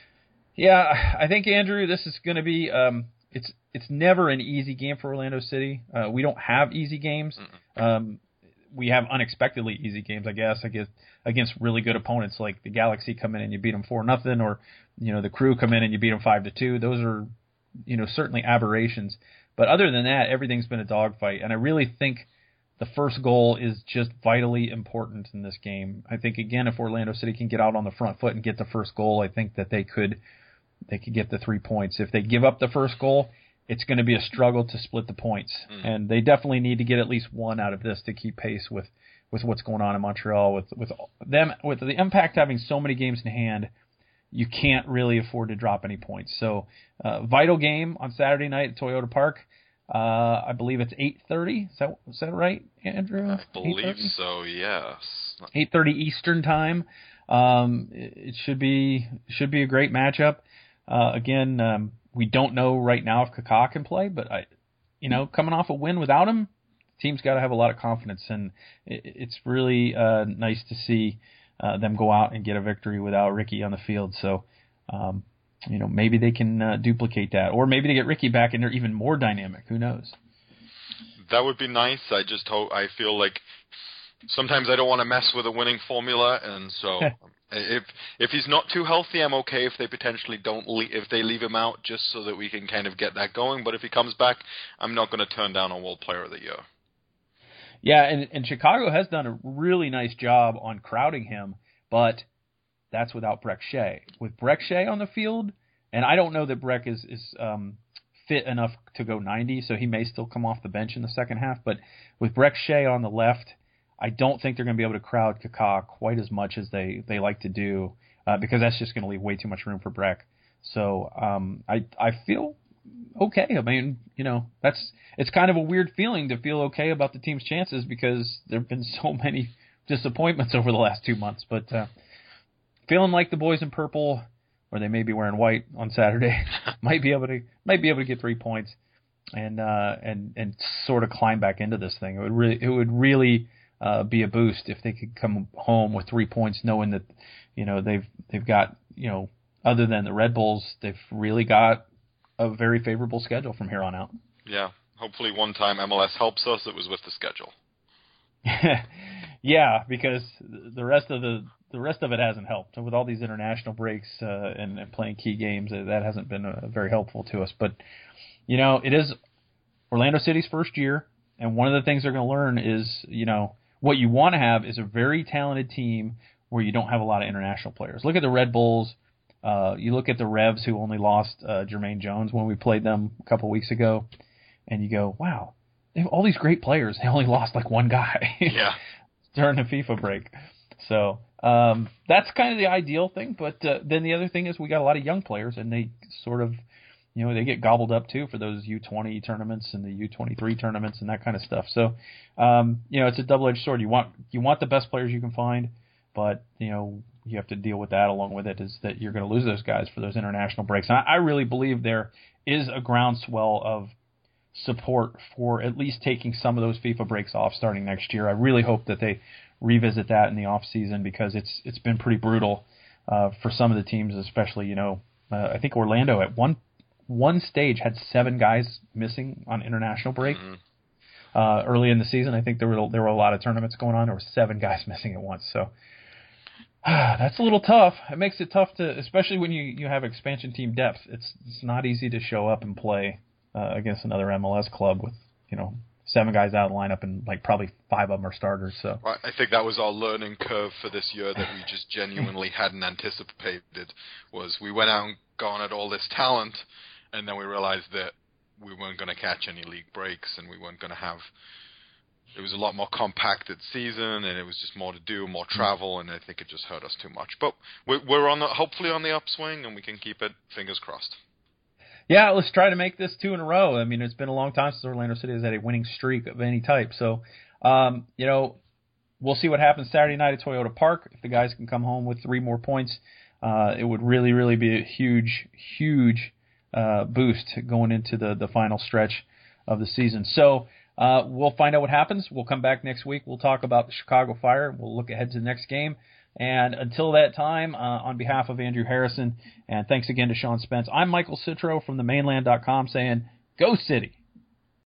yeah, I think Andrew, this is going to be. Um, It's it's never an easy game for Orlando City. Uh, we don't have easy games. Um, we have unexpectedly easy games, I guess, against against really good opponents like the Galaxy come in and you beat them four nothing, or you know the Crew come in and you beat them five to two. Those are you know certainly aberrations. But other than that, everything's been a dogfight, and I really think the first goal is just vitally important in this game. I think again, if Orlando City can get out on the front foot and get the first goal, I think that they could. They could get the three points. If they give up the first goal, it's going to be a struggle to split the points. Mm. And they definitely need to get at least one out of this to keep pace with, with what's going on in Montreal. With with them, with the Impact having so many games in hand, you can't really afford to drop any points. So, uh, vital game on Saturday night at Toyota Park. Uh, I believe it's eight thirty. Is that is that right, Andrew? I believe so. Yes. eight thirty Eastern time. Um, it, it should be should be a great matchup. Uh, again, um, we don't know right now if Kaká can play, but I, you know, coming off a win without him, the team's got to have a lot of confidence, and it, it's really uh, nice to see uh, them go out and get a victory without Ricky on the field. So, um, you know, maybe they can uh, duplicate that, or maybe they get Ricky back and they're even more dynamic. Who knows? That would be nice. I just hope. I feel like sometimes I don't want to mess with a winning formula, and so. If if he's not too healthy, I'm okay if they potentially don't le- if they leave him out just so that we can kind of get that going. But if he comes back, I'm not going to turn down a World Player of the Year. Yeah, and, and Chicago has done a really nice job on crowding him, but that's without Brek Shea. With Brek Shea on the field, and I don't know that Brek is is um, fit enough to go ninety, so he may still come off the bench in the second half. But with Brek Shea on the left, I don't think they're going to be able to crowd Kaká quite as much as they, they like to do uh, because that's just going to leave way too much room for Brek. So um, I I feel okay. I mean, you know, that's it's kind of a weird feeling to feel okay about the team's chances because there have been so many disappointments over the last two months. But uh, feeling like the boys in purple, or they may be wearing white on Saturday, might be able to might be able to get three points and uh, and and sort of climb back into this thing. It would really it would really. Uh, be a boost if they could come home with three points, knowing that you know they've they've got you know other than the Red Bulls, they've really got a very favorable schedule from here on out. Yeah, hopefully one time M L S helps us. It was with the schedule. Yeah, because the rest of the the rest of it hasn't helped with all these international breaks uh, and, and playing key games. That hasn't been uh, very helpful to us. But you know, it is Orlando City's first year, and one of the things they're going to learn is you know. What you want to have is a very talented team where you don't have a lot of international players. Look at the Red Bulls. Uh, you look at the Revs, who only lost uh, Jermaine Jones when we played them a couple weeks ago, and you go, wow, they have all these great players. They only lost like one guy yeah. during the FIFA break. So um, that's kind of the ideal thing. But uh, then the other thing is we got a lot of young players, and they sort of you know, they get gobbled up too for those U twenty tournaments and the U twenty-three tournaments and that kind of stuff. So, um, you know, it's a double-edged sword. You want you want the best players you can find, but you know, you have to deal with that along with it, is that you're going to lose those guys for those international breaks. And I, I really believe there is a groundswell of support for at least taking some of those FIFA breaks off starting next year. I really hope that they revisit that in the off season, because it's it's been pretty brutal uh, for some of the teams, especially, you know, uh, I think Orlando at one one stage had seven guys missing on international break. Mm-hmm. Uh, early in the season, I think there were there were a lot of tournaments going on. There were seven guys missing at once, so ah, that's a little tough. It makes it tough to, especially when you, you have expansion team depth. It's it's not easy to show up and play uh, against another M L S club with, you know, seven guys out of the lineup and like probably five of them are starters. So I think that was our learning curve for this year that we just genuinely hadn't anticipated. Was we went out and garnered all this talent, and then we realized that we weren't going to catch any league breaks, and we weren't going to have. It was a lot more compacted season, and it was just more to do, more travel, and I think it just hurt us too much. But we're on the hopefully on the upswing, and we can keep it. Fingers crossed. Yeah, let's try to make this two in a row. I mean, it's been a long time since Orlando City has had a winning streak of any type. So, um, you know, we'll see what happens Saturday night at Toyota Park. If the guys can come home with three more points, uh, it would really, really be a huge, huge uh, boost going into the, the final stretch of the season. So uh, we'll find out what happens. We'll come back next week. We'll talk about the Chicago Fire. We'll look ahead to the next game. And until that time, uh, on behalf of Andrew Harrison, and thanks again to Sean Spence, I'm Michael Citro from the mainland dot com saying, Go City!